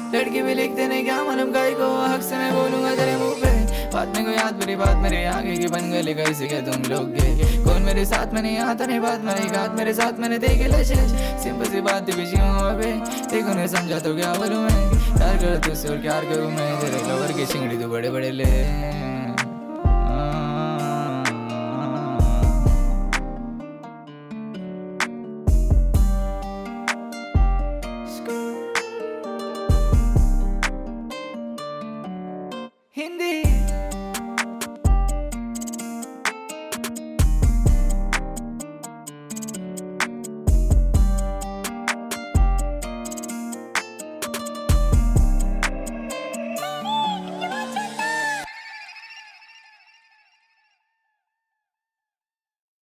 लड़की भी लिखते नहीं क्या मालूम गाय को, हक से मैं बोलूंगा तेरे मुंह पे। बात में कोई याद मेरी बात मेरे आगे की बन गई कैसे क्या तुम लोग गए। कौन मेरे साथ में नहीं आता नहीं बात मेरी घात मेरे साथ मैंने देखे लशे। सिंपल सी बात भी हुआ बे, देखो नहीं समझा तो क्या बोलूं मैं। प्यार कर तुझसे और क्या करूं मैं, तेरे लवर की चिंगड़ी तो बड़े बड़े ले।